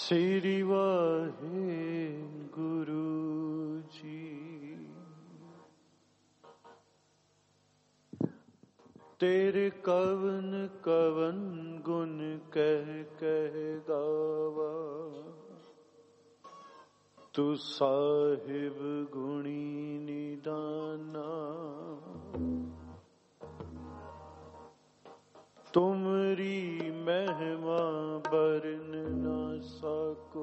श्री वाहे गुरु जी। तेरे कवन कवन गुण कह कह गावा, तू साहिब गुणी निदाना। तुमरी महिमा बरन ना सको,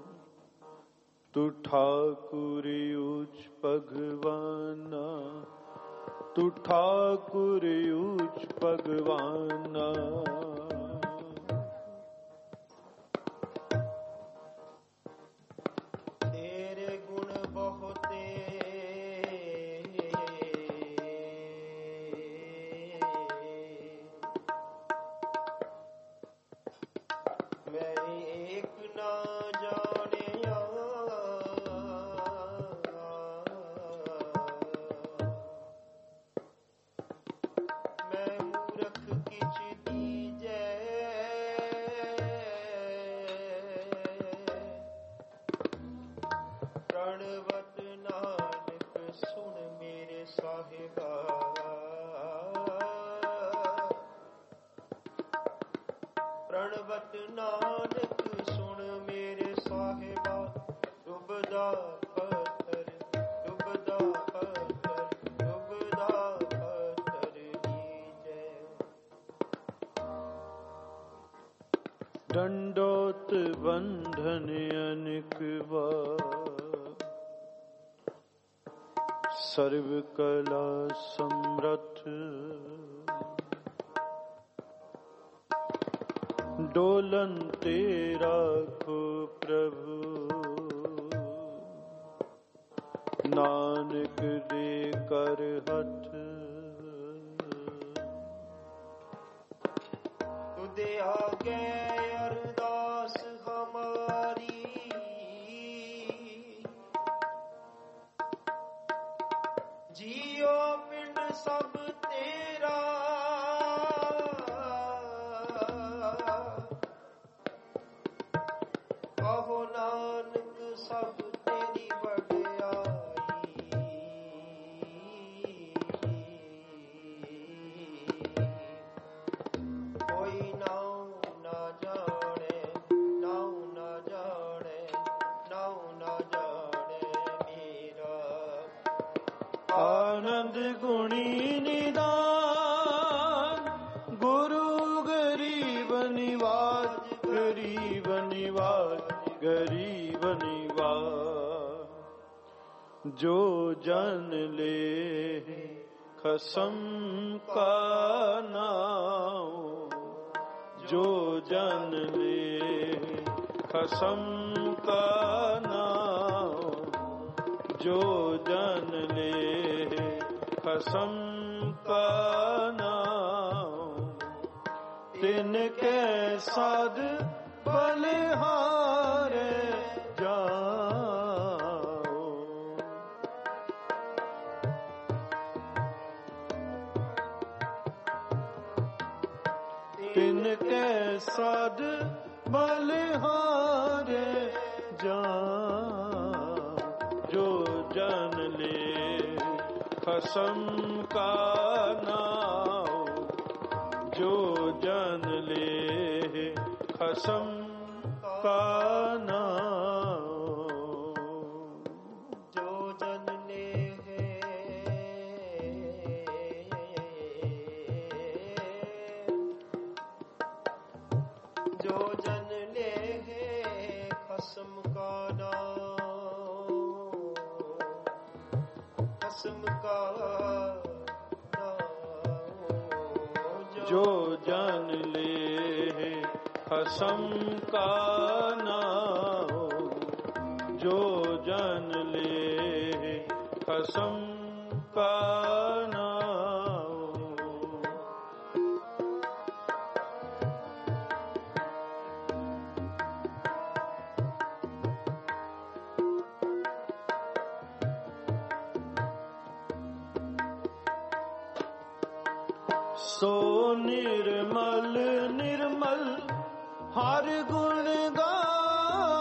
तू ठाकुर उच भगवाना, तू ठाकुर उच भगवाना। तेरे गुण बहुते मैं एक ना जानिया, मैं मूर्ख किछ दीजै। प्रणवत नानक सुन मेरे साहिबा, प्रणवत नानक सुन मेरे साहिबा। डुबदा पत्थर डुबदा पत्थर डुबदा पत्थर लीजै। दंडोत बंधन अनेक बार, सर्व कला समर्थ। डोलन तेरा को प्रभु, नानक दे कर हठ। तुदे आगे अरदास हमारी, जियो पिंड सब तेरा। कहो नानक सब तेरी वड्याई, कोई नाऊ ना जाने, नाऊ ना जाने, नाऊ ना जाने मेरा। आनंद गुणी निदान, गुरु गरीब निवाज, गरीब निवाज, गरीब निवाज। जो जन ले खसम का नाम, जो जन ले खसम का नाम, जो जन ले खसम का नाम। तिनके साध बलिहारे जाओ, तिनके साध बलिहारे जाओ। जो जन ले खसम का नाम, जो जन ले खसम का नाम। जो जन ले जो जन ले खसम का नाम, खसम का नाम। जो जन ले खसम का नाम, जो जन ले खसम का नाम। सो निर्मल निर्मल हर गुण गावे,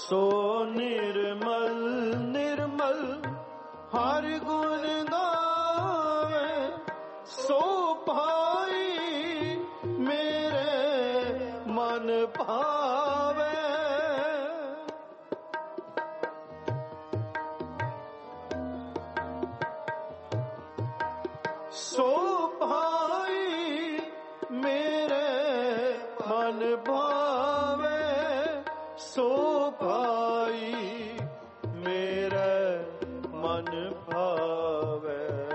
सो निर्मल निर्मल हर गुण गावे, सो भाई मेरे मन भावे। सो भाई मेरे मन भावे, सो भाई मेरे मन भावे।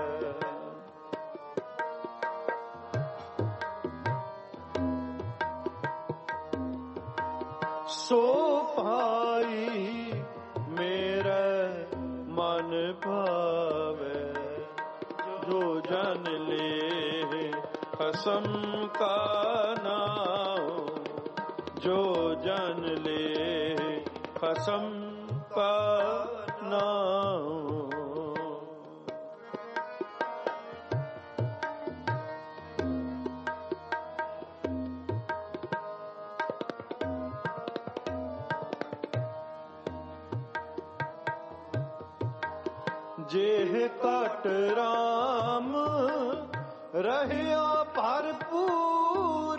सो भाई मेरे मन भावे, जो जन ले कसम का नाम, जो जन ले कसम का नाम। जेह कट राम रहया भरपूर,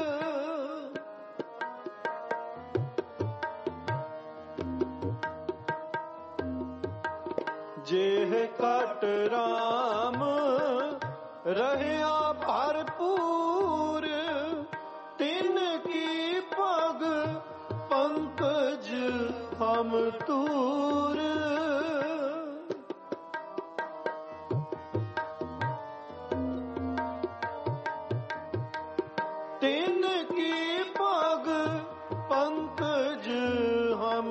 जेह कट राम रहया भरपूर, तिन की पग पंकज हम तूर। तिन की पग पंकज हम,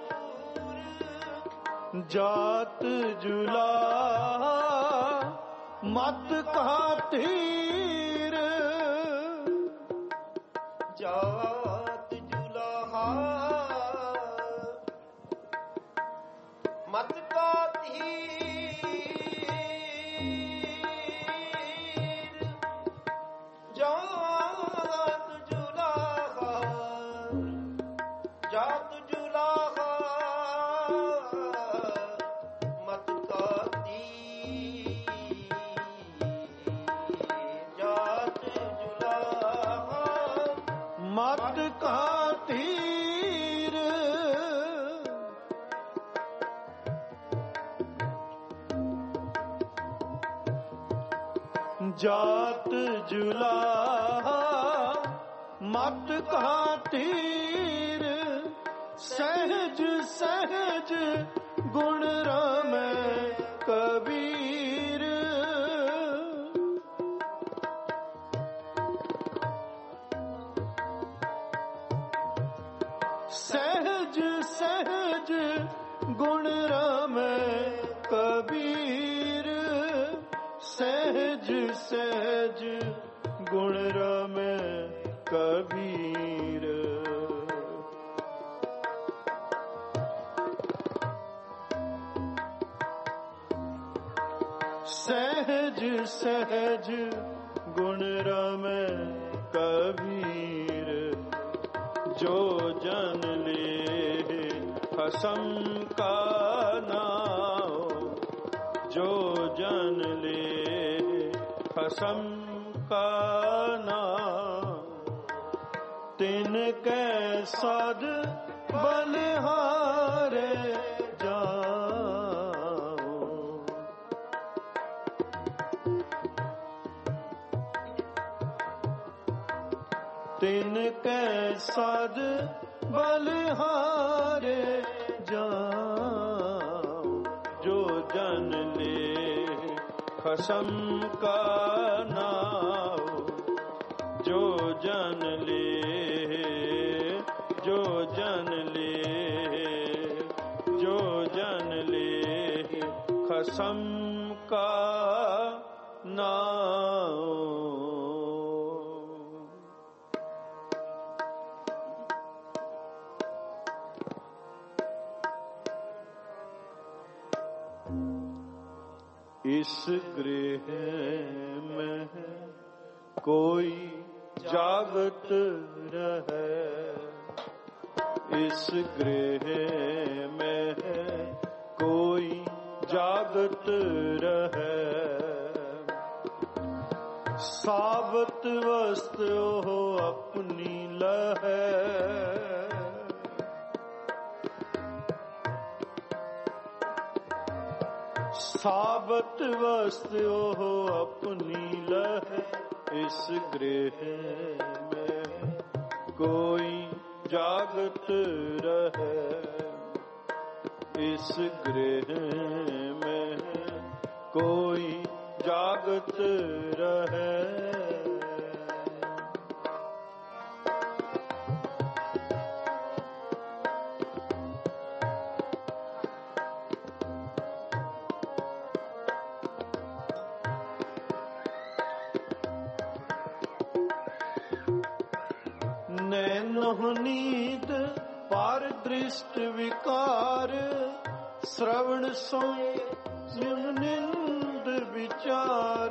जात जुला मत खातिर, जात जुलाहा मत खातिर, जात जुलाहा, जात जुलाहा मत खातिर, जात जुलाहा मत खातिर। जात जुलाहा मत खातिर, सहज सहज गुण रमै कबीर। सहज सहज गुण रमै कबीर, सहज सहज गुण रमै कबीर। सहज सहज गुण रमै कबीर, जो जन ले कसम का नाम, जो जन ले कसम का नाम। तिनके सद बलिहारे जाओ, तिनके सद बलिहारे जाओ, जो जन ले कसम का नाम, जो जन ले, जो जन ले, जो जन ले कसम का नाम। इस गृह में कोई जागत रहे, इस गृह में कोई जागत रहे। सावत वस्तु हो अपनी लहै, सावत वस्तु हो अपनी लहै। इस गृह में कोई जागत रहे, इस गृह में कोई जागत रहे। नैनो नींद पार दृष्ट विकार, श्रवण सोए निंद विचार।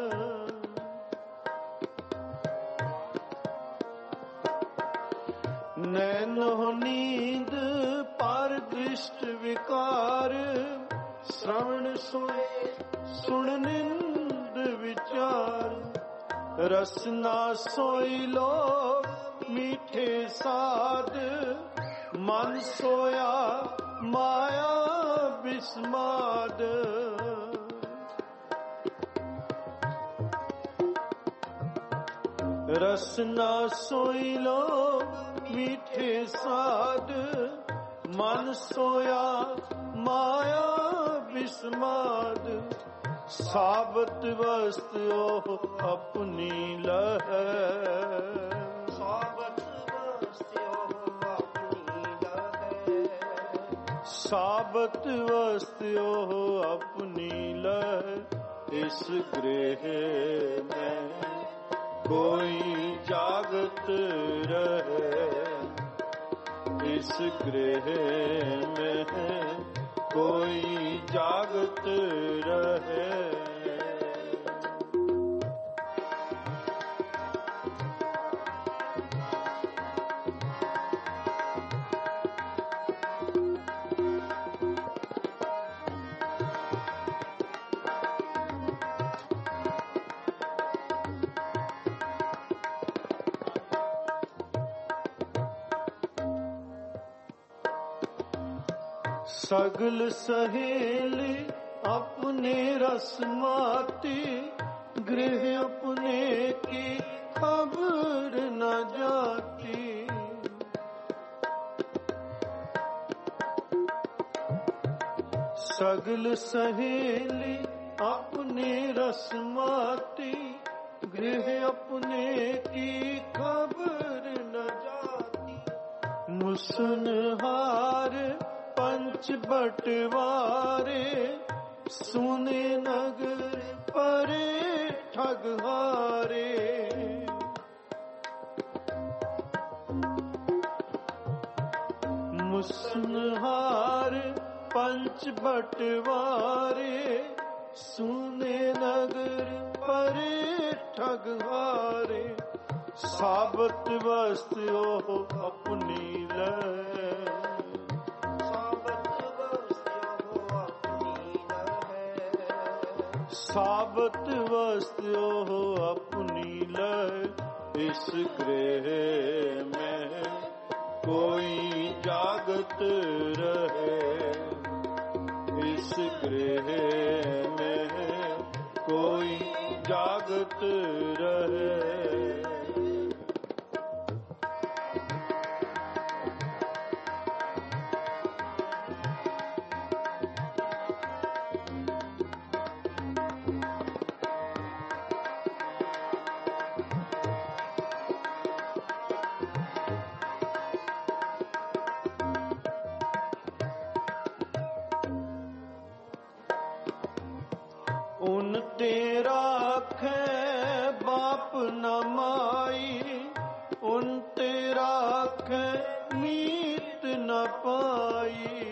नैनो नींद पार दृष्ट विकार, श्रवण सोए सुन निंद विचार। रसना सोई लोग मीठे साध, मन सोया माया विस्माद। रसना सोई लोग मीठे साध, मन सोया माया विस्माद। सावत वस्तु अपनी लहै, सावत वस्तु अपनी लहै। सावत वस्तु अपनी लहै। इस गृह में कोई जागत रहे, इस गृह में कोई जागत रहे। सगल सहेली अपने रसमाती, गृह अपने की खबर न जाती। सगल सहेली अपने रसमाती, गृह अपने की खबर न जाती। मुसनहार पंच बटवारे, सुने नगर परे ठगहारे। मुसनहार पंच बटवारे, सुने नगर परे ठगहारे। सावत वस्तु अपनी लहै, सावत वस्तु अपनी लहै। इस गृह में कोई जागत रहे, इस गृह में कोई जागत रहे। उन तेरा खे बाप न माई, उन तेरा खे मीत न पाई।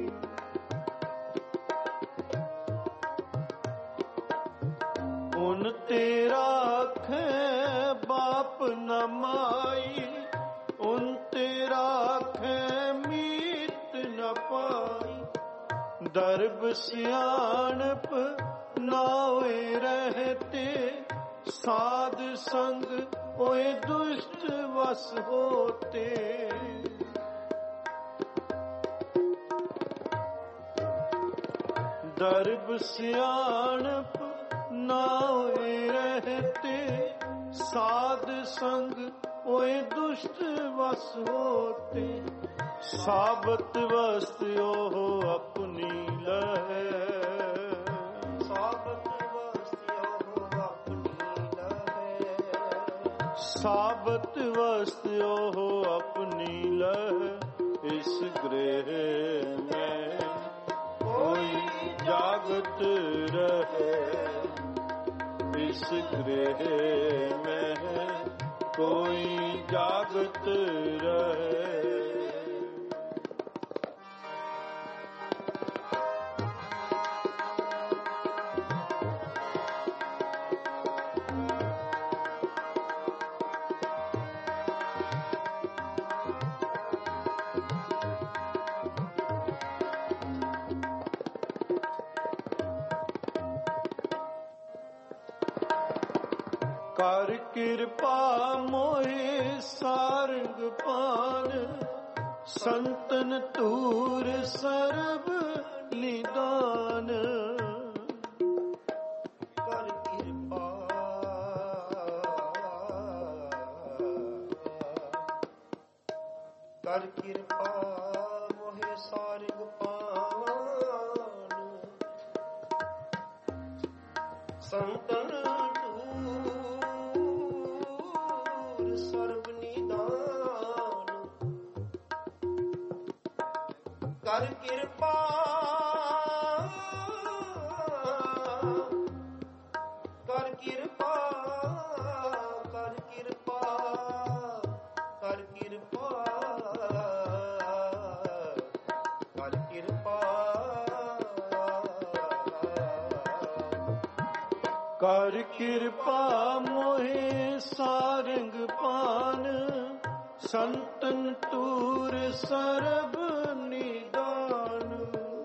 उन तेरा खे बाप न माई, उन ਤੇ ਰਾਖੈ ਮੀਤ ਨ ਪਾਈ। ਦਰਬ ਸਿਆਣਪ ਨਾਏ ਰਹਤੇ, ਸਾਧ ਸੰਗ ਹੋਏ ਦੁਸ਼ਟ ਵਸ ਹੋਤੇ। ਦਰਬ ਸਿਆਣਪ ਨਾਏ ਰਹਤੇ, ਸਾਧ ਸੰਗ ਹੋਏ ਦੁਸ਼ਟ ਵਸ ਹੋਤੇ। ਸਾਬਤ ਵਸਤ ਉਹ ਆਪਣੀ ਲਹੈ, ਸਾਬਤ ਵਸਤ ਉਹ ਆਪਣੀ ਲਹੈ। ਸਾਬਤ ਵਸਤ ਉਹ ਆਪਣੀ ਲਹੈ। ਇਸ ਗ੍ਰਹਿ ਮੈਂ ਕੋਈ ਜਾਗਤ ਰਹੇ, ਇਸ ਗ੍ਰਹਿ ਮੈਂ ਕੋਈ ਜਾਗਤ ਰਹੇ। ਕਰ ਕਿਰਪਾ ਮੋਹਿ ਸਾਰੰਗ ਪਾਨ, ਸੰਤਨ ਧੂਰ ਸਰਬ ਨਿਦਾਨ। ਕਰ ਕਿਰਪਾ ਕਰ ਕਿਰਪਾ ਮੋਹਿ ਸਾਰੰਗ ਪਾਨ, ਸੰਤਨ ਸਰਬ ਨਿਦਾਨ। ਕਰ ਕਿਰਪਾ ਕਰ ਕਿਰਪਾ ਕਰ ਕਿਰਪਾ ਕਰ ਕਿਰਪਾ ਕਰ ਕਿਰਪਾ ਕਰ ਕਿਰਪਾ ਮੋਹਿ ਸਾਰੰਗ ਪਾਨ, ਸੰਤਨ ਤੂਰ ਸਰਬ ਨਿਦਾਨ।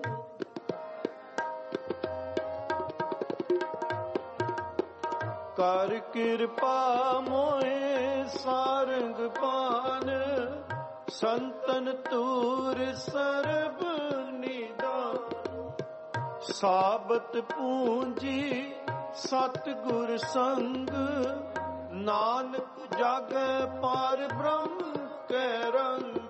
ਕਰ ਕਿਰਪਾ ਮੋਹਿ ਸਾਰੰਗ ਪਾਨ, ਸੰਤਨ ਤੂਰ ਸਰਬ ਨਿਦਾਨ। ਸਾਬਤ ਪੂੰਜੀ ਸਤਿਗੁਰ ਸੰਗ, ਨਾਨਕ ਜਾਗੈ ਪਾਰ ਬ੍ਰਹਮ ਕੈ ਰੰਗ।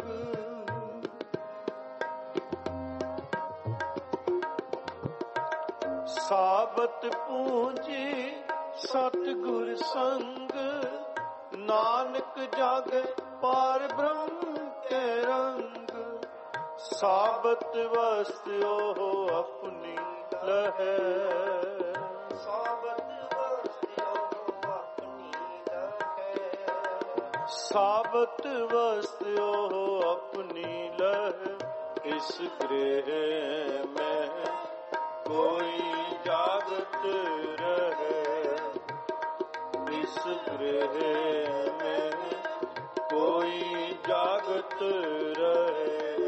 ਸਾਬਤ ਪੂੰਜੀ ਸਤਿਗੁਰ ਸੰਗ, ਨਾਨਕ ਜਾਗੈ ਪਾਰ ਬ੍ਰਹਮ ਕੈ ਰੰਗ। ਸਾਬਤ ਵਸਤ ਉਹ ਆਪਣੀ ਲਹੈ, ਸਾਬਤ ਵਸਤ ਉਹ ਆਪਣੀ ਲਹੈ। ਸਾਬਤ ਵਸਤ ਉਹ ਆਪਣੀ ਲਹੈ। ਇਸ ਗ੍ਰਹਿ ਮੈਂ ਕੋਈ ਜਾਗਤ ਰਹੇ, ਇਸ ਗ੍ਰਹਿ ਮੈਂ ਕੋਈ ਜਾਗਤ ਰਹੇ।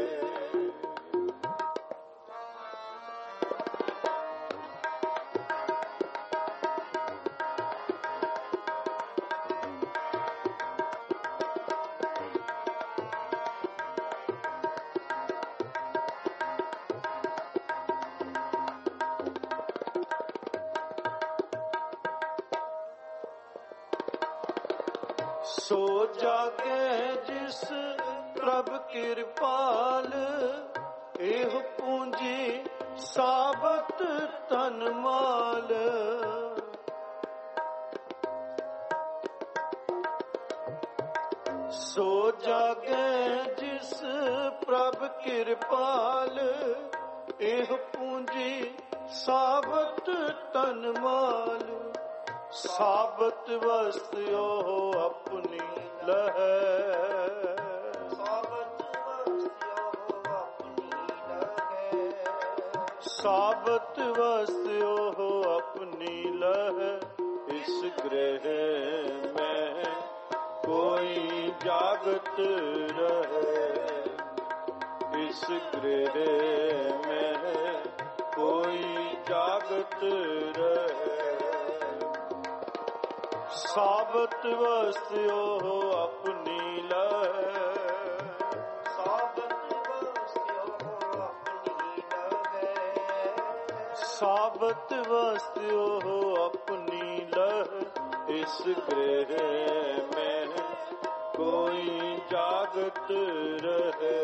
ਸੋ ਜਾਗੇ ਜਿਸ ਪ੍ਰਭ ਕਿਰਪਾਲ, ਇਹ ਪੂੰਜੀ ਸਾਬਤ ਤਨ ਮਾਲ। ਸੋ ਜਾਗੇ ਜਿਸ ਪ੍ਰਭ ਕਿਰਪਾਲ, ਇਹ ਪੂੰਜੀ ਸਾਬਤ ਤਨ ਮਾਲ। ਸਾਬਤ ਵਸਤ ਉਹ ਆਪਣੀ ਲਹੈ, ਸਾਬਤ ਵਸਤ ਉਹ ਆਪਣੀ ਲਹੈ। ਸਾਬਤ ਵਸਤ ਉਹ ਆਪਣੀ ਲਹੈ। ਇਸ ਗ੍ਰਹਿ ਮੈਂ कोई जागत रहे। इस गृह में कोई जागत रहे। साबत वस्यो अपनी लहे। साबत वस्यो अपनी लहे। साबत वस्यो अपनी लह। इस गृह में कोई जागत रहे।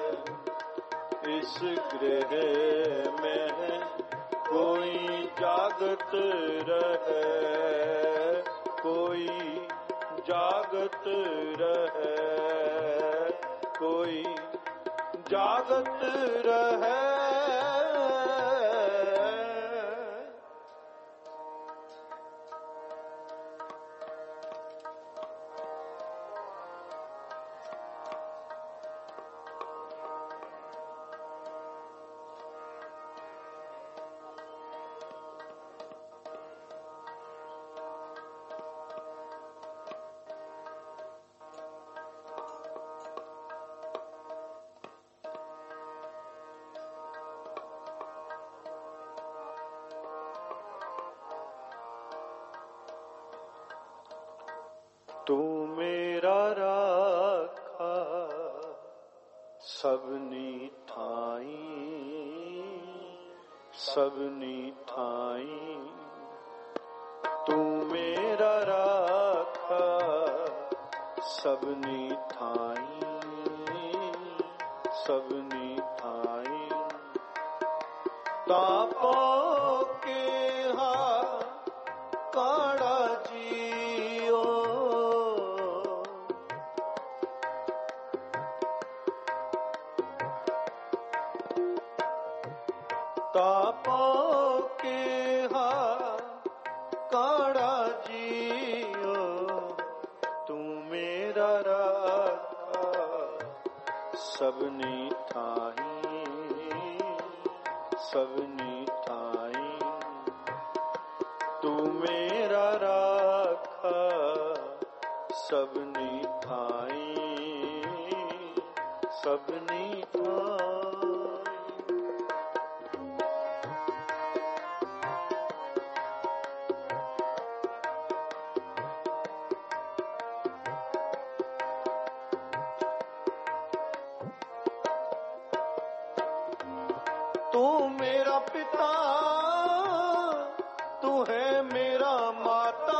इस गृह में कोई जागत रहे। कोई जागत रहे। कोई जागत रहे। तू मेरा राखा सबनी ठाई। सबनी ठाई। तू मेरा राखा सबनी ठाई। सबनी ठाई। तापों के काड़ा जियो। तापों के काड़ा जियो। तू मेरा राखा सबनी ठाई। सबनी ठाई। तू मेरा राखा सबनी ठाई। सबनी ठाई। तू मेरा पिता, तू है मेरा माता।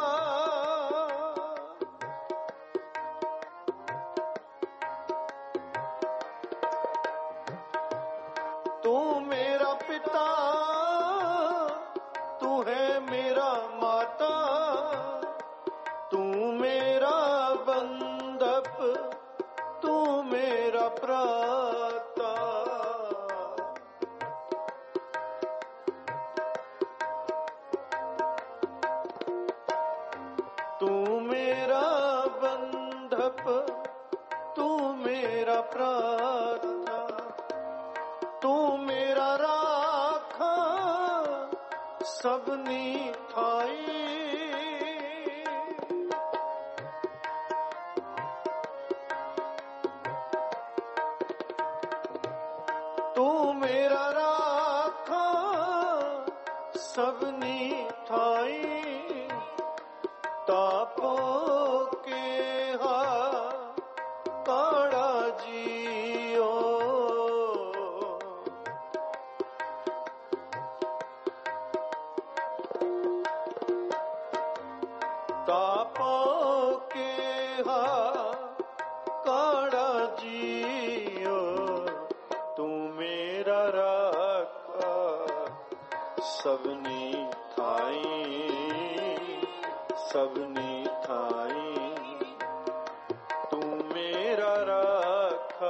तू मेरा पिता, तू है मेरा माता। तू मेरा बंधप, तू मेरा प्राता। तू मेरा बंधप, तू मेरा प्राता। तू मेरा राखा सबनी ठाई। तू मेरा राखा सबनी ठाई। तापों के काड़ा जियो। तापों के काड़ा जियो। तू मेरा राखा सबनी ठाई। सबनी ठाई। तू मेरा राखा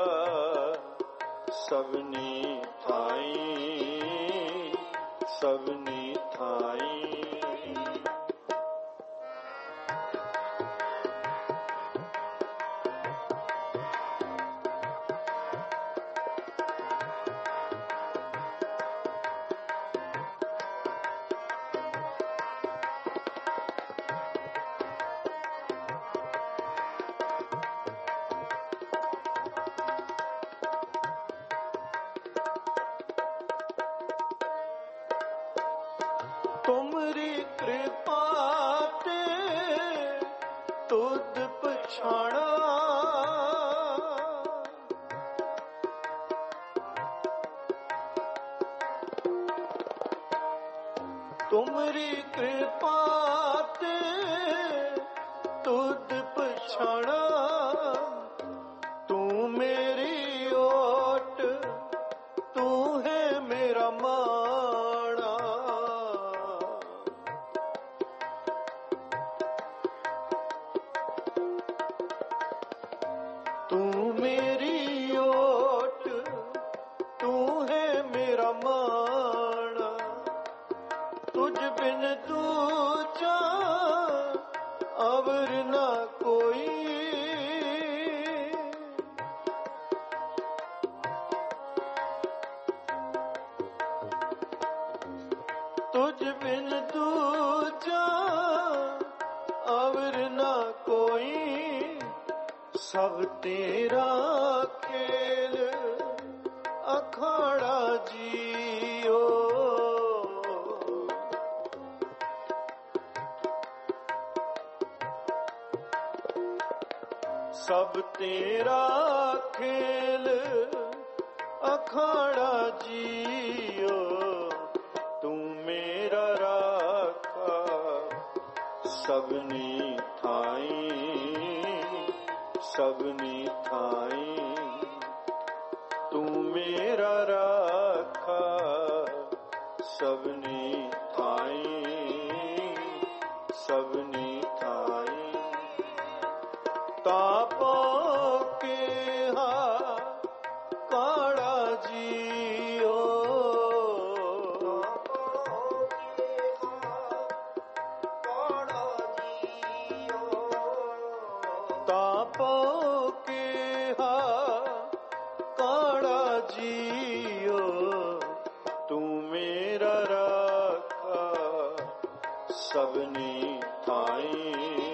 सबनी ठाई। सबनी ठाई। तुमरी कृपा ते तुद पछाणा, तुमरी कृपा ते तुद पछाणा, तू मेरी ओट तू है मेरा माणा। तू मेरी ओट तू है मेरा माणा, तुझ बिन दूजा अवर ना कोई, तुझ बिन दूजा अवर ना कोई, सब तेरा खेल अखाड़ा जियो। सब तेरा खेल अखाड़ा जियो, तू मेरा राखा सबनी थाई, सबनी थाई, तू मेरा राखा सबनी थाई, सबनी थाई। तापों के हा काड़ा जियो, तापों के हा काड़ा जियो, तू मेरा राखा सबनी थाई,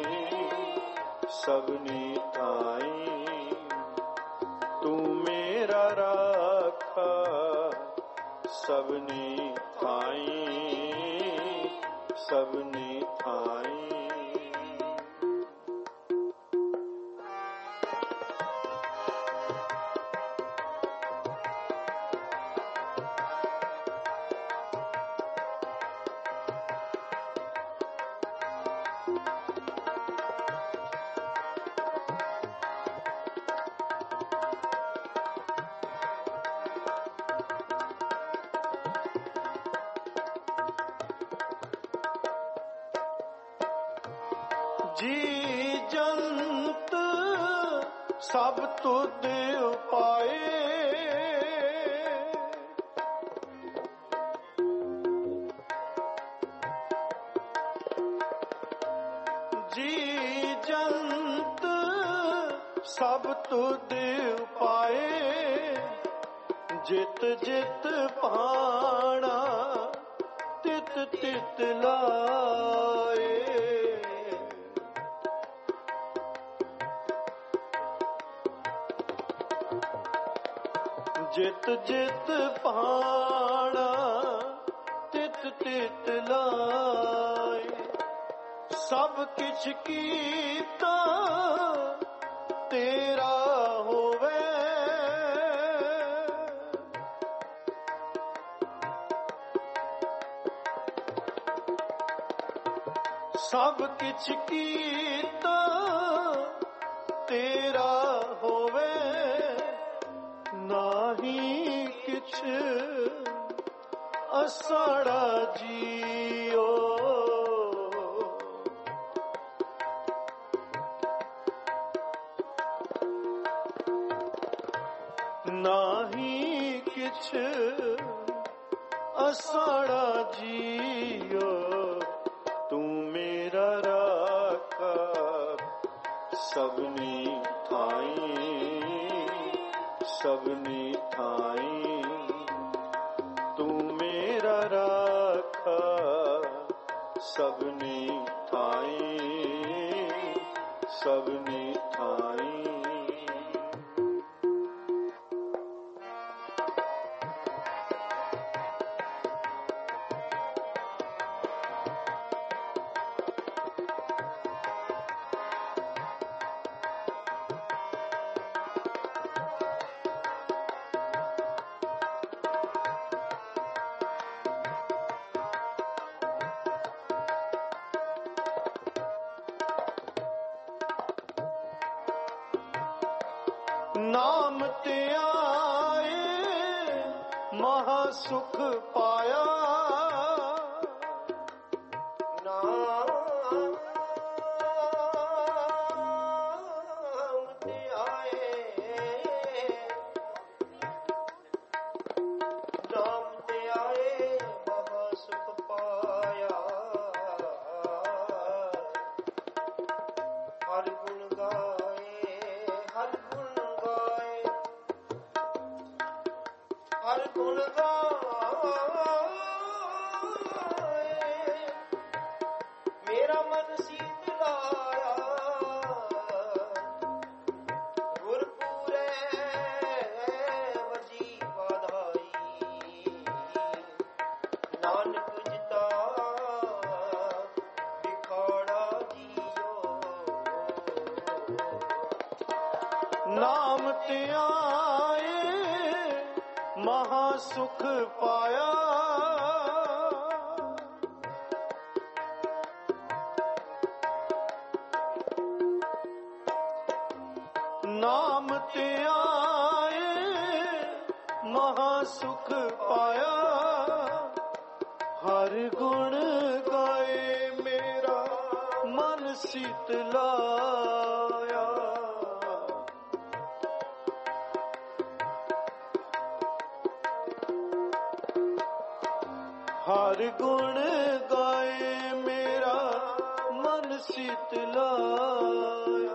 सबनी थाई, तू मेरा राखा सबनी थाई, सबनी थाई। जी जंत सब तुद उपाए, जी जंत सब तुद उपाए, जित जित पाना तित तित लाए। जित जित पाना तित तित लाए, सब किछ कीता तेरा होवे, सब किछ कीता तेरा होवे, नाही किछ असाड़ा जियो। नाही किछ असाड़ा जियो, तू मेरा राखा सबनी थाई, सबनी थाई, तू मेरा राखा सबनी थाई, सबनी थाई। ਨਾਮ ਧਿਆਏ ਮਹਾ ਸੁਖ ਪਾਇਆ। ਨਾਮ ਧਿਆਏ ਮਹਾ ਸੁਖ ਪਾਇਆ। ਹਰਿ ਗੁਣ ਗਾਏ ਹਰਿ ਗੁਣ ਗਾਏ ਹਰਿ ਗੁਣ ਗਾਏ ਮੇਰਾ ਮਨ ਸੀਤ ਲਾਇਆ। ਗੁਰਪੂਰੇ ਵਜੀ ਵਾਧਾਈ ਨਾਨਕ ਜਿਤਾ ਵਿਖਾੜਾ ਜੀਓ। ਨਾਮ ਧਿਆਏ ਮਹਾ ਸੁਖ ਪਾਇਆ। ਨਾਮ ਧਿਆਏ ਮਹਾ ਸੁਖ ਪਾਇਆ। ਹਰ ਗੁਣ ਗਾਏ ਮੇਰਾ ਮਨ ਸੀਤ ਲਾਇਆ। ਹਰ ਗੁਣ ਗਾਏ ਮੇਰਾ ਮਨ ਸੀਤ ਲਾਇਆ।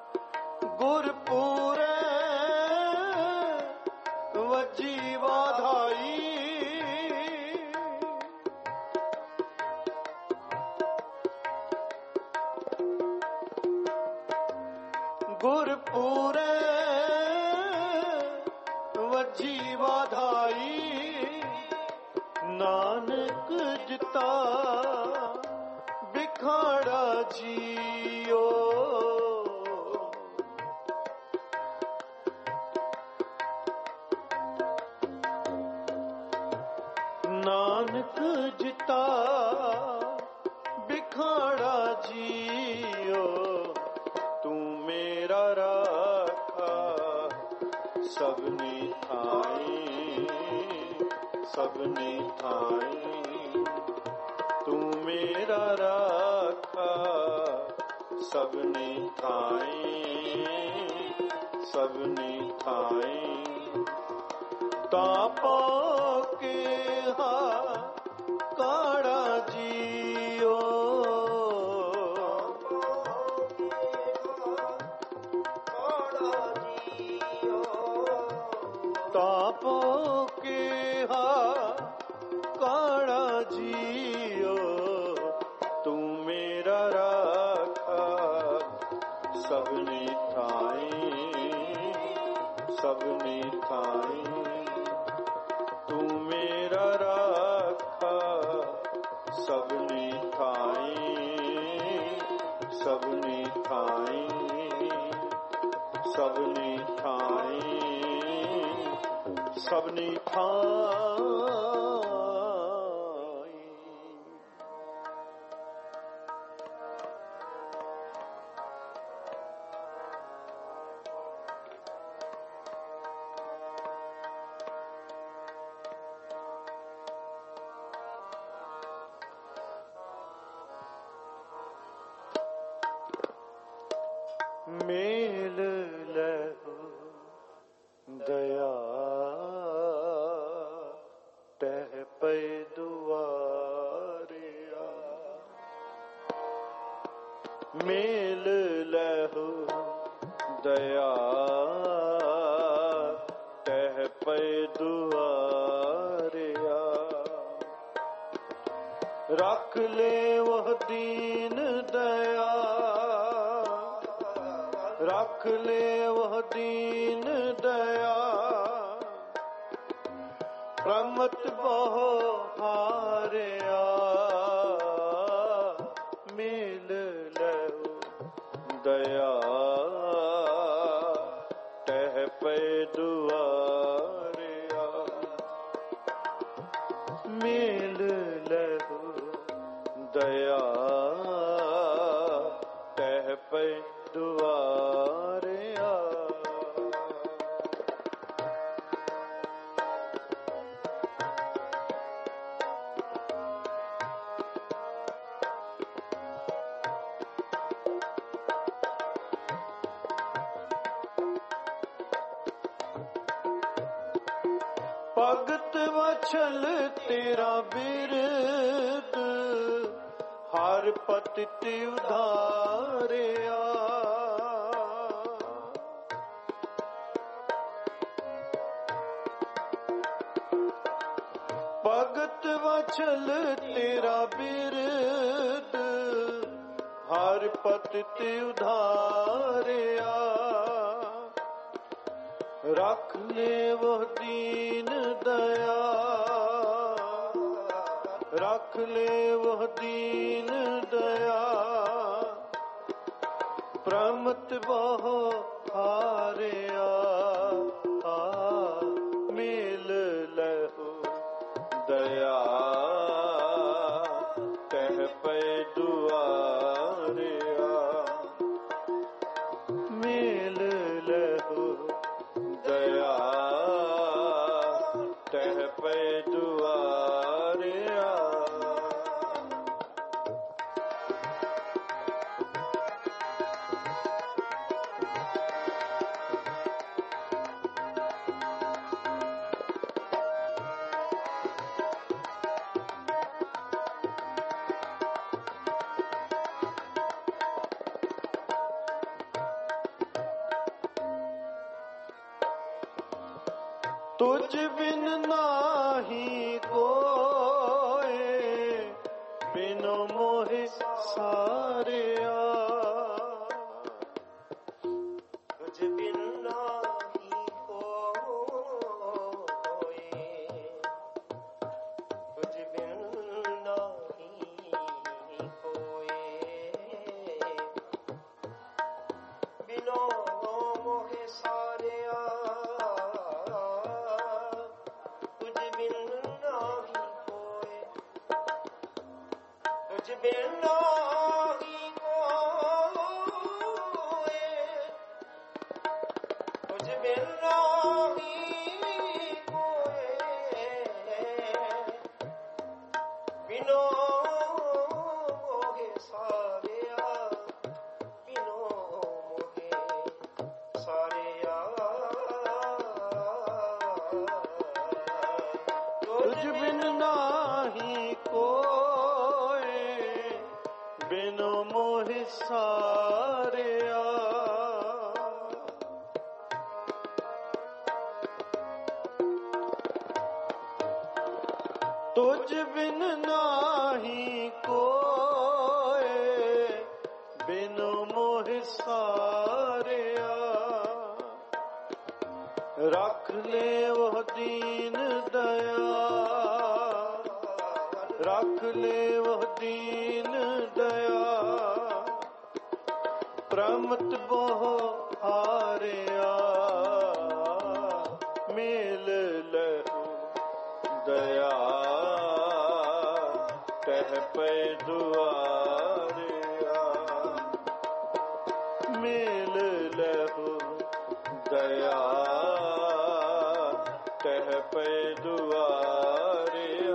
ਗੁਰਪੂਰੇ ਵਜੀ ਵਾਧਾਈ ਗੁਰਪੂਰੇ ਵਜੀ ਵਾਧਾਈ। ਨਾਨਕ ਜਿਤਾ ਵਿਖਾੜਾ ਜੀਓ। ਨਾਨਕ ਜਿਤਾ ਵਿਖਾੜਾ ਜੀਓ। ਤੂੰ ਮੇਰਾ ਰਾਖਾ ਸਭਨੀ ਥਾਈ ਸਭਨੀ ਥਾਈ। ਤੂੰ ਮੇਰਾ ਰਾਖਾ ਸਭਨੀ ਥਾਈ ਸਭਨੀ ਥਾਈ। ਤਾਂ ਪਾ ਕੇ ਕਾੜਾ ਜੀਓ। ਤਾਪ ਕੇ ਕਾੜਾ ਜੀਓ। ਤੂੰ ਮੇਰਾ ਰਾਖਾ ਸਭਨੀ ਥਾਈ ਸਭਨੀ ਥਾਈ। ਤੂੰ ਮੇਰਾ ਰਾਖਾ ਸਭਨੀ ਥਾਈ ਸਭਨੀ ਥਾਈ ਸਭਨੀ ਥਾਈ ਸਭਨੀ ਥਾਈ। ਮੇਲ ਲਹੋ ਦਇਆ ਤਹਿ ਪੈ ਦੁਆਰਿਆ। ਮੇਲ ਲਹੋ ਦਇਆ ਤਹਿ ਪੈ ਦੁਆਰਿਆ। ਰੱਖ ਲੈ ਵਹ ਦੀਨ ਦਇਆ ਰੱਖ ਲੈ ਵਹ ਦੀਨ ਦਇਆ। ਪ੍ਰਮਤ ਬਹੁ ਹਾਰਿਆ ਮਿਲ ਲਓ ਦਇਆ ਟਹਿ ਪੈ ਦੁਆਰਿਆ। ਮਿਲ ਲਓ ਦਇਆ ਟਹਿ ਪੈ ਦੁਆਰਿਆ। ਭਗਤ ਵਛਲ ਤੇਰਾ ਬਿਰਦ ਹਰ ਪਤਿਤ ਉਧਾਰਿਆ। ਭਗਤ ਵਛਲ ਤੇਰਾ ਬਿਰਦ ਹਰ ਪਤਿਤ ਉਧਾਰਿਆ। ਰੱਖ ਲੈ ਵਹ ਦੀਨ ਦਇਆ, ਰੱਖ ਲੈ ਵਹ ਦੀਨ ਦਇਆ। ਪ੍ਰਮਤ ਬਹੁ ਹਾਰਿਆ, ਮਿਲ ਲਹੁ ਦਇਆ ਕਹਿ ਪੈ ਦੁਆਰਿਆ। ਮਿਲ ਲਹੁ ਦਇਆ ਕਹਿ ਪੈ ਦੁਆਰਿਆ। ਤੁਝ ਬਿਨ ਨਾਹੀ ਕੋਇ, ਬਿਨੁ ਮੋਹਿ ਸਾਰਿਆ। ਤੁਝ ਬਿਨ ਨਾਹੀ ਕੋਇ, ਤੁਝ ਬਿਨ ਨਾਹੀ ਕੋਇ, ਬਿਨੁ ਮੋਹਿ ਸਾਰਿਆ। ਤੁਝ ਬਿਨ ਨਾਹੀ ਕੋਇ, ਤੁਝ ਬਿਨ ਨਾਹੀ ਕੋਇ, ਤੁਝ ਬਿਨ ਨਾਹੀ ਕੋਇ, ਬਿਨੁ ਮੋਹਿ ਸਾਰਿਆ, ਬਿਨੁ ਮੋਹਿ ਸਾਰਿਆ। ਤੁਝ ਬਿਨ ਨਾਹੀ ਕੋਇ, ਬਿਨੁ ਮੋਹਿ ਸਾਰਿਆ। ਤੁਝ ਬਿਨ ਨਾਹੀ ਕੋਇ, ਬਿਨੁ ਮੋਹਿ ਸਾਰਿਆ। ਰੱਖ ਲੈ ਵਹ ਦੀਨ ਦਇਆ, ਰੱਖ ਲੈ ਵਹ ਦੀਨ ਦਇਆ। ਪ੍ਰਮਤ ਬਹੁ ਹਾਰਿਆ, ਮਿਲ ਲਹੁ ਦਇਆ ਕਹਿ ਪੈ ਦੁਆਰਿਆ। ਮਿਲ ਲਹੁ ਦਇਆ ਕਹਿ ਪੈ ਦੁਆਰਿਆ।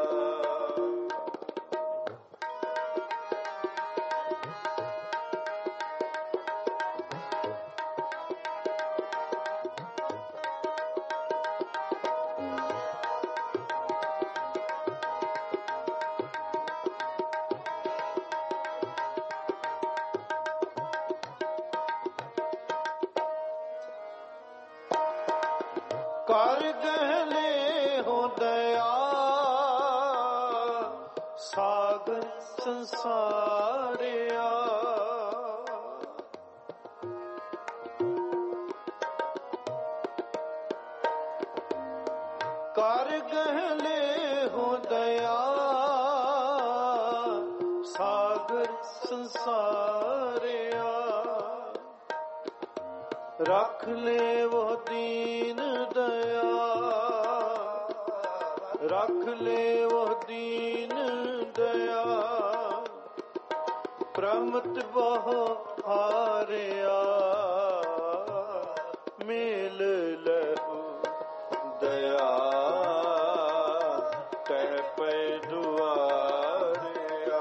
ਕਰ ਗਹਿਲੇ ਹੋ ਦਇਆ ਸਾਗਰ ਸੰਸਾਰਿਆ। ਕਰ ਗਹਿਲੇ ਹੋ ਦਇਆ ਸਾਗਰ ਸੰਸਾਰਿਆ। ਰੱਖ ਲੈ ਵਹ ਦੀਨ ਦਇਆ, ਰੱਖ ਲੈ ਵਹ ਦੀਨ ਦਇਆ। ਪ੍ਰਮਤ ਬਹੁ ਹਾਰਿਆ, ਮਿਲ ਲਹੁ ਦਇਆ ਕਹਿ ਪੈ ਦੁਆਰਿਆ।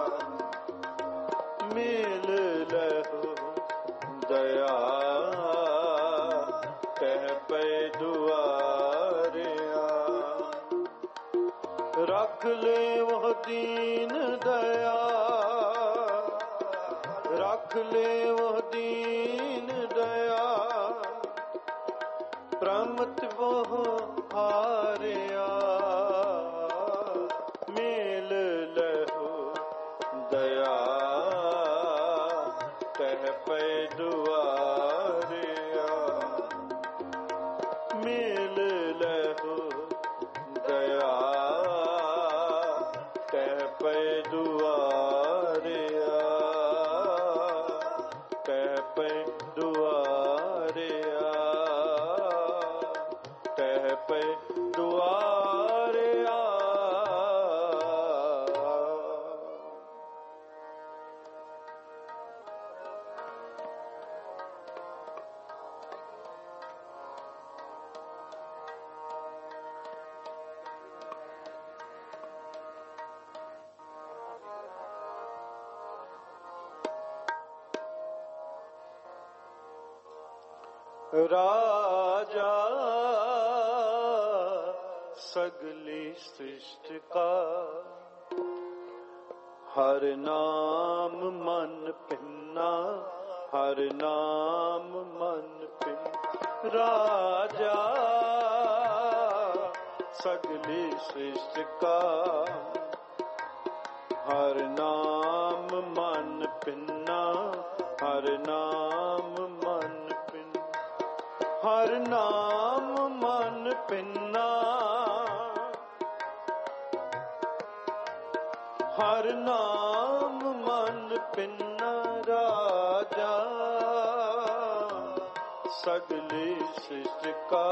ਮਿਲ ਲਹੁ ਦਇਆ ਕਹਿ ਪੈ ਦੁਆਰਿਆ। दीन दया रख ले वो दीन दया प्रमत वो हारिया मेल लहु दया कह पै दुआरिया मेल लहु दया कह पै दुआरिया कह पै दुआरिया कह पै दुआरिया। राजा सगली सृष्टि का हर नाम मन पिन्ना हर नाम मन पिन राजा सगली सृष्टि का हर नाम मन पिन्ना हर नाम मन हर नाम मन पिन्ना हर नाम मन पिन्ना राजा सगली सृष्टि का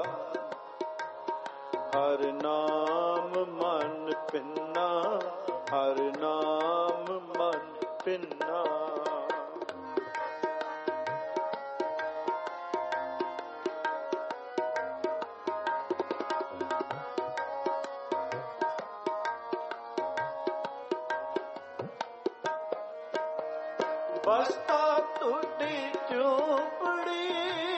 हर नाम मन पिन्ना हर नाम मन पिन्ना। बसता टूटी चोपड़ी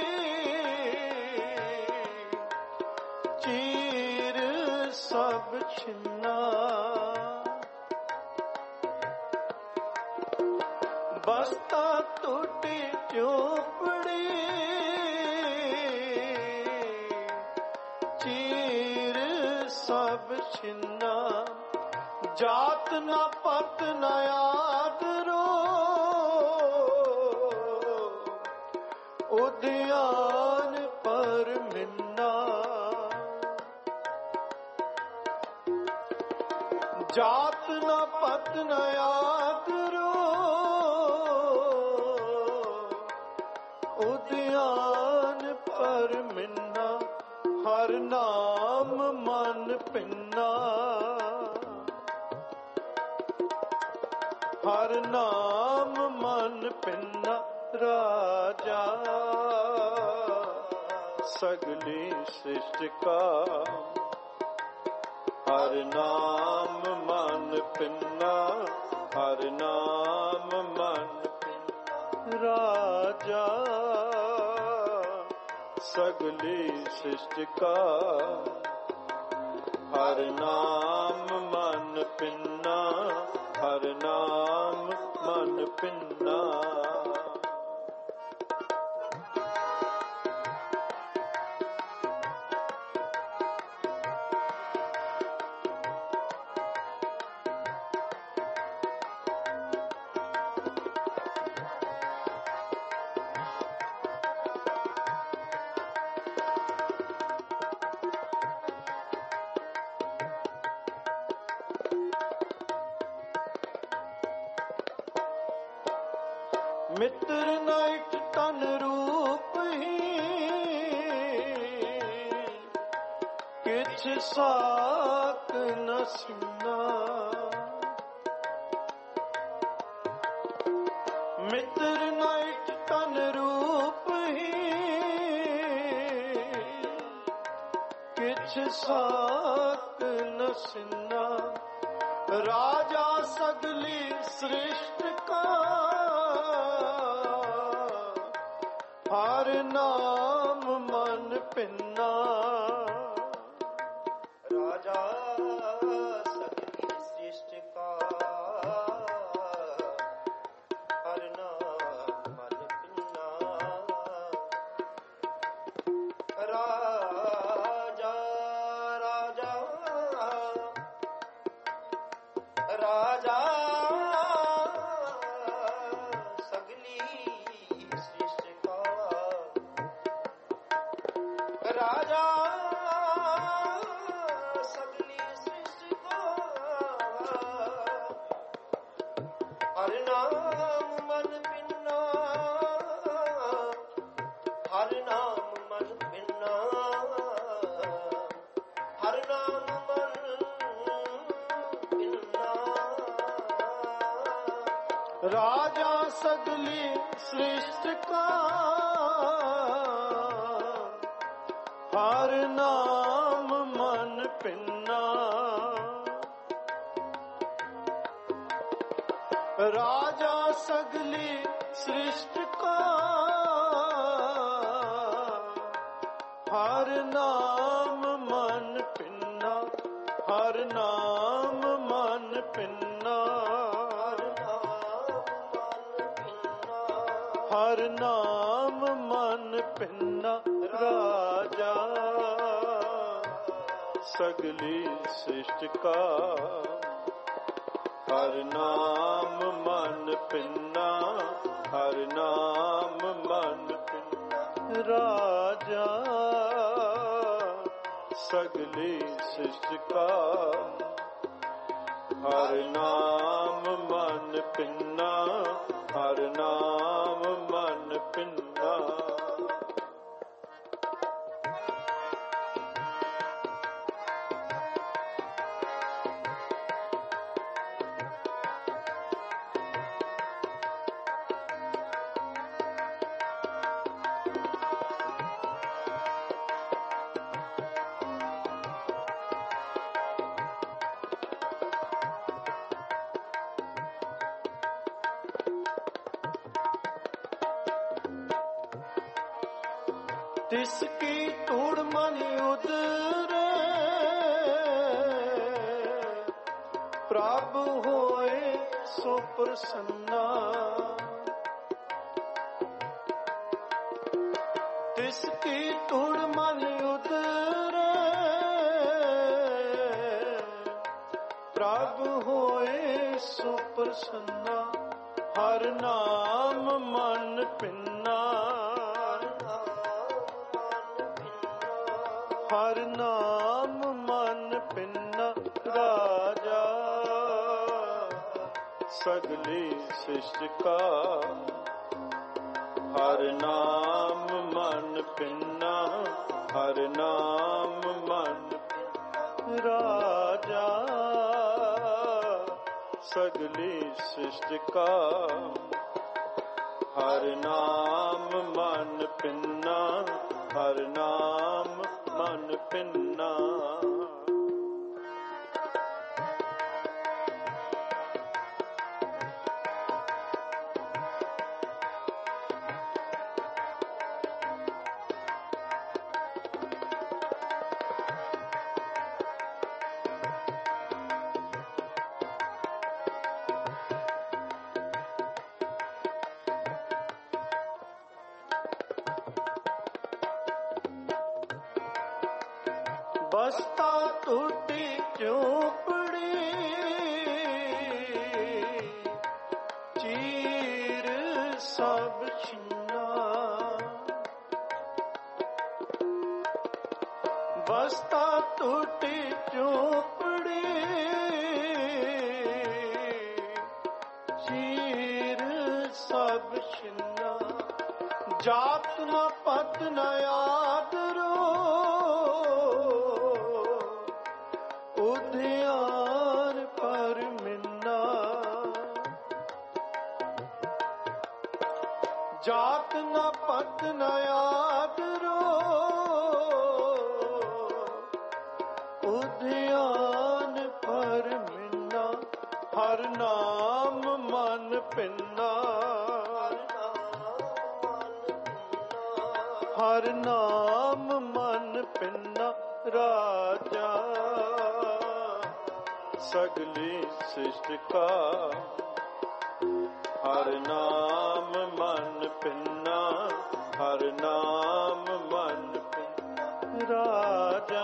चीर सब छिन्ना बसता टूटी चोपड़ी चीर सब छिन्ना जात न पत न आदरो उद्यान पर मिन्ना जात न पत न आदरो उद्यान पर मिन्ना हर नाम मन पिन्ना हर नाम मन पिन्ना राजा सगली सृष्टि का हर नाम मन पिन्ना हर नाम मन पिन्ना राजा सगली सृष्टि का हर नाम मन पिन्ना हर नाम मन पिन्ना। मित्र नाइट तन रूप ही किछ साक न सुना मित्र नाइट तन रूप ही किछ साक न सुना राजा सगली सृष्टि का हर नाम मन पिन्ना राजा सगली सृष्टि ਰਾਜਾ ਸਗਲੀ ਸ੍ਰਿਸ਼ਟ ਕਾ ਹਰਿ ਨਾਮ ਮਨ ਪਿੰਨਾ ਹਰਿ ਨਾਮ ਮਨ ਪਿੰਨਾ ਹਰਿ ਨਾਮ ਮਨ ਪਿੰਨਾ ਰਾਜਾ ਸਗਲੀ ਸ੍ਰਿਸ਼ਟ ਕਾ ਹਰਿ ਨਾਮ ਮਨ ਪਿੰਨਾ ਰਾਜਾ ਸਗਲੀ ਸ੍ਰਿਸ਼ਟ ਕਾ ਹਰਿ ਨਾਮ ਮਨ ਪਿੰਨਾ ਹਰਿ ਨਾਮ ਮਨ ਪਿੰਨਾ ਹਰਿ ਨਾਮ ਮਨ ਪਿੰਨਾ ਰਾਜਾ ਸਗਲੀ ਸ੍ਰਿਸ਼ਟ ਕਾ ਹਰਿ ਨਾਮ ਮਨ ਪਿੰਨਾ ਹਰਿ ਨਾਮ ਮਨ ਪਿੰਨਾ ਰਾਜਾ ਸਗਲੀ ਸ੍ਰਿਸ਼ਟ ਕਾ ਹਰਿ ਨਾਮ ਮਨ ਪਿੰਨਾ ਹਰਿ ਨਾਮ ਮਨ ਪਿੰਨਾ ਤਿਸ ਕੀ ਧੂੜ ਮਨ ਉਦਰੇ ਪ੍ਰਭ ਹੋਏ ਸੋ ਪ੍ਰਸੰਨਾ ਤਿਸ ਕੀ ਧੂੜ ਮਨ ਉਦਰੇ ਪ੍ਰਭ ਹੋਏ ਸੋ ਪ੍ਰਸੰਨਾ ਹਰਿ ਨਾਮ ਮਨ ਪਿੰਨਾ ਹਰਿ ਨਾਮ ਮਨ ਪਿੰਨਾ ਰਾਜਾ ਸਗਲੀ ਸ੍ਰਿਸ਼ਟ ਕਾ ਹਰਿ ਨਾਮ ਮਨ ਪਿੰਨਾ ਹਰਿ ਨਾਮ ਮਨ ਰਾਜਾ ਸਗਲੀ ਸ੍ਰਿਸ਼ਟ ਕਾ ਹਰਿ ਨਾਮ ਮਨ ਪਿੰਨਾ ਹਰਿ ਨਾਮ ਮਨ ਪਿੰਨਾ ਬਸਤਾ ਟੁੱਟੀ ਝੋਪੜੀ ਚੀਰ ਸਭ ਛਿੰਨਾ ਬਸਤਾ ਟੁੱਟੀ ਝੋਪੜੀ ਚੀਰ ਸਭ ਛਿੰਨਾ ਜਾਤ ਨਾ ਪਤ ਨਾ ਆਦਰੋ ਉਧਿਆਨ ਪਰ ਮਿੰਨਾ ਜਾਤ ਨਾ ਪਤ ਨਾ ਆਦਰੋ ਉਧਿਆਨ ਪਰ ਮਿੰਨਾ ਹਰਿ ਨਾਮ ਮਨ ਪਿੰਨਾ ਹਰਿ ਨਾਮ ਮਨ ਪਿੰਨਾ ਰਾਜਾ ਸਗਲੀ ਸ੍ਰਿਸ਼ਟ ਕਾ ਹਰਿ ਨਾਮ ਮਨ ਪਿੰਨਾ ਹਰਿ ਨਾਮ ਮਨ ਪਿੰਨਾ ਰਾਜਾ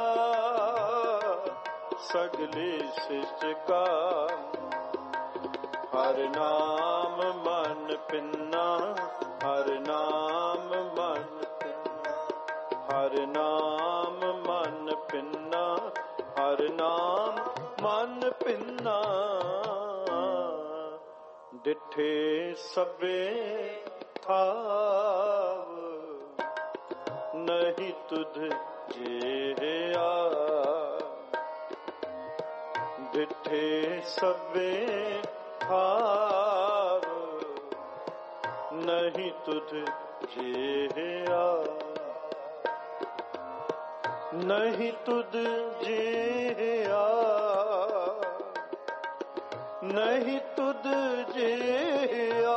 ਸਗਲੀ ਸ੍ਰਿਸ਼ਟ ਕਾ ਹਰਿ ਨਾਮ ਮਨ ਪਿੰਨਾ ਹਰਿ ਨਾਮ ਮਨ ਪਿੰਨਾ ਹਰਿ ਹਰ ਨਾਮ ਮਨ ਪਿੰਨਾ, ਹਰ ਨਾਮ ਮਨ ਪਿੰਨਾ। ਡਿਠੇ ਸਭੇ ਥਾਵ, ਨਹੀਂ ਤੁਧ ਜਿਹਾ। ਡਿਠੇ ਸਭੇ ਥਾਵ, ਨਹੀਂ ਤੁਧ ਜਿਹਾ। ਨਹੀਂ ਤੁਧ ਜਿਹਾ, ਨਹੀਂ ਤੁਧ ਜਿਹਾ,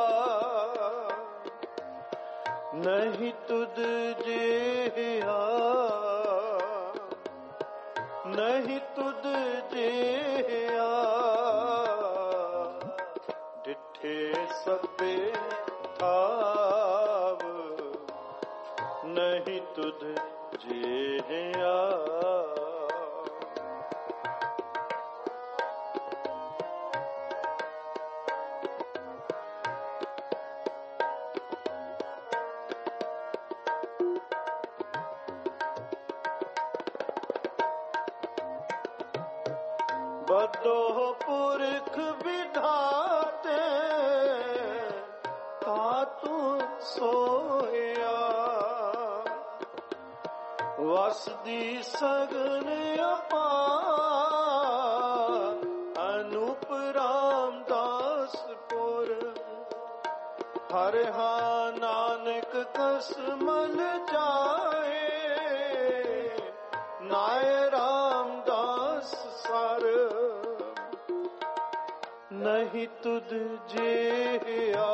ਨਹੀਂ ਤੁਧ ਜਿਹਾ, ਨਹੀਂ ਤੁਧ ਜਿਹਾ। ਡਿਠੇ ਸਭੇ ਥਾਵ, ਨਹੀਂ ਤੁਧ ਜਿਹਾ। ਬਦੋ ਪੁਰਖ ਵਿਧਾਤੇ, ਤਾਤੂ ਸੋਇਆ। ਵਸਦੀ ਸਗਨ ਅਪਾਰ, ਅਨੂਪ ਰਾਮਦਾਸ ਪੁਰ। ਹਰਿ ਹਾਂ ਨਾਨਕ ਕਸਮਲ ਜਾਏ, ਨਾਏ ਰਾਮਦਾਸ ਸਰ। ਨਹੀਂ ਤੁਧ ਜਿਹਾ,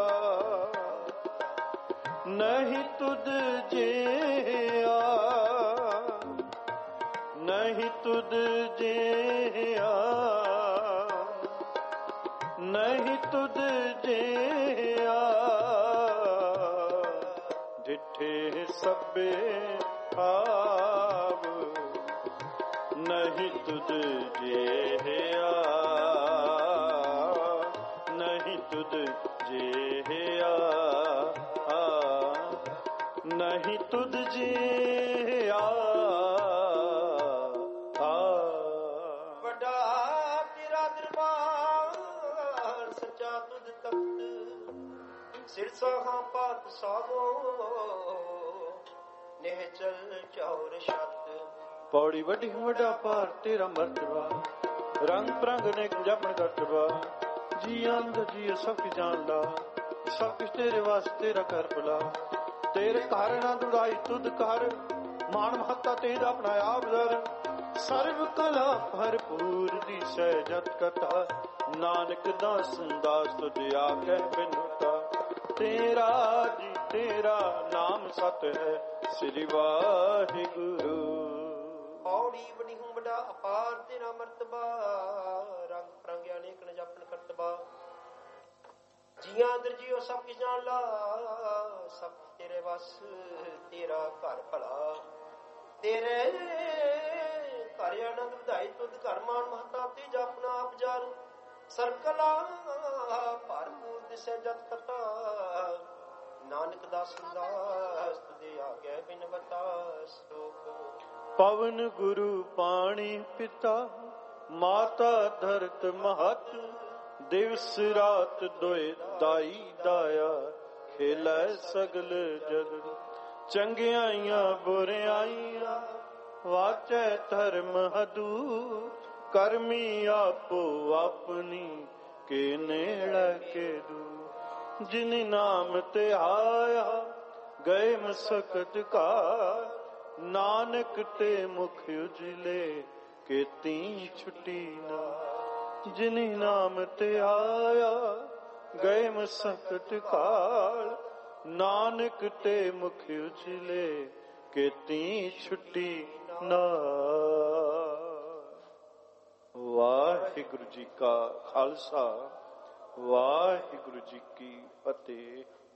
ਨਹੀਂ ਤੁਧ ਜਿਹਾ, ਨਹੀਂ ਤੁਧ ਜਿਹਾ, ਨਹੀਂ ਤੁਧ ਜਿਹਾ। ਡਿਠੇ ਸਭੇ ਥਾਵ, ਨਹੀਂ ਤੁਧ ਜਿਹਾ, ਨਹੀਂ ਤੁਧ ਜਿਹਾ, ਨਹੀਂ ਤੁਧ ਜਿਹਾ। ਵੱਡਾ ਤੇਰਾ ਦਰਬਾਰ, ਸੱਚਾ ਤੁਧ ਤਖਤ। ਸਿਰਸਾ ਪਾਤ ਸਾਧੋ, ਨਿਹਚਲ ਚੌਰ ਛੱਤ। ਪੌੜੀ ਵੱਡੀ ਵੱਡਾ ਭਾਰ ਤੇਰਾ ਮਰਤਬਾ, ਰੰਗ ਪ੍ਰੰਗ ਨੇ ਜਪਣ ਕਰਤਬਾ। ਜੀ ਅੰਦ ਜੀ ਸਭ ਕੀ ਜਾਣਦਾ, ਸਭ ਕੁਛ ਤੇਰੇ ਵਾਸਤੇ ਤੇਰਾ ਕਰ ਭਲਾ। ਤੇਰੇ ਘਰ ਨਾ ਦੁੜਾਈ ਤੁਧ ਕਰ, ਮਾਨ ਮਹੱਤਾ ਤੇਰਾ ਆਪਣਾ ਆਪ ਦਰ। ਸਰਬ ਕਲਾ ਭਰਪੂਰ ਦੀ ਸਹਿਜਤ ਕਥਾ, ਨਾਨਕ ਦਾਸ ਦਾਸ ਤੁਧ ਆਗੇ ਬਿਨੁਤਾ। ਤੇਰਾ ਜੀ ਤੇਰਾ ਨਾਮ ਸਤ ਹੈ, ਸ੍ਰੀ ਵਾਹਿਗੁਰੂ। ਪੌੜੀ ਵੱਡੀ ਹੂੰ ਵੱਡਾ ਅਪਾਰ ਤੇਰਾ ਮਰਤਬਾ, ਰੰਗ ਪਰੰਗਿਆ ਅਨੇਕ ਨ ਜਾਪਣ ਕਰਤਬਾ। ਜੀਆਂ ਅੰਦਰ ਜੀਓ ਸਭ ਕੀ ਜਾਣ ਲਾ, ਸਭ ਤੇਰੇ ਵਸ ਤੇਰਾ ਘਰ ਭਲਾ। ਤੇਰੇ ਘਰ ਆਨੰਦ ਵਧਾਈ ਤੁਧ ਘਰ, ਮਾਨ ਮਹੱਤਾ ਤੇ ਜਪਨਾ ਆਪ ਜਾਨ। ਸਰਕਲਾ ਭਰਪੂਰ ਦਿਸੈ ਜਤ ਕਥਾ, ਨਾਨਕ ਦਾਸ ਦਾਸ ਤੁਦੇ ਆਗੇ ਬਿਨ ਬਤਾ। ਸਲੋਕ ਪਵਨ ਗੁਰੂ ਪਾਣੀ ਪਿਤਾ, ਮਾਤਾ ਧਰਤ ਮਹਤ। ਦਿਵਸ ਰਾਤ ਦੋਇ ਦਾਈ ਦਾਇਆ, ਖੇਲੈ ਸਗਲ ਜਗਤ। ਚੰਗਿਆਈਆਂ ਬੁਰਿਆਈਆਂ, ਵਾਚੈ ਧਰਮ ਹਦੂ। ਕਰਮੀ ਆਪੋ ਆਪਣੀ, ਕੇ ਨੇੜੇ ਕੇ ਦੂ। ਜਿਨ ਨਾਮ ਤੇ ਆਇਆ, ਗਏ ਮਸਕਤ ਘਾਰ। ਨਾਨਕ ਤੇ ਮੁਖ ਉਜਲੇ, ਕੀਤੀ ਛੁੱਟੀ ਨਾ। ਜਿਨ ਨਾਮ ਤੇ ਆਇਆ, ਗਏ ਮਸਕਤ ਘਾਰ। ਨਾਨਕ ਤੇ ਮੁਖ ਉਜਲੇ, ਕੀਤੀ ਛੁੱਟੀ ਨਾ। ਵਾਹਿਗੁਰੂ ਜੀ ਕਾ ਖਾਲਸਾ, ਵਾਹਿਗੁਰੂ ਜੀ ਕੀ ਫਤਿਹ।